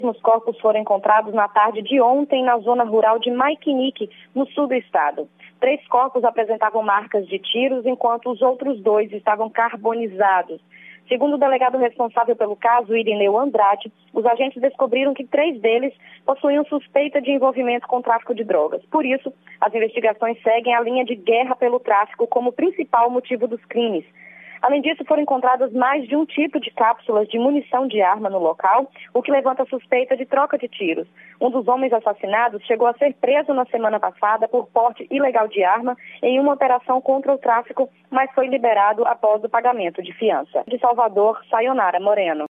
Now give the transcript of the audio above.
Os corpos foram encontrados na tarde de ontem na zona rural de Maiquinique, no sul do estado. 3 corpos apresentavam marcas de tiros, enquanto os outros 2 estavam carbonizados. Segundo o delegado responsável pelo caso, Irineu Andrade, os agentes descobriram que 3 deles possuíam suspeita de envolvimento com tráfico de drogas. Por isso, as investigações seguem a linha de guerra pelo tráfico como principal motivo dos crimes. Além disso, foram encontradas mais de um tipo de cápsulas de munição de arma no local, o que levanta a suspeita de troca de tiros. Um dos homens assassinados chegou a ser preso na semana passada por porte ilegal de arma em uma operação contra o tráfico, mas foi liberado após o pagamento de fiança. De Salvador, Sayonara Moreno.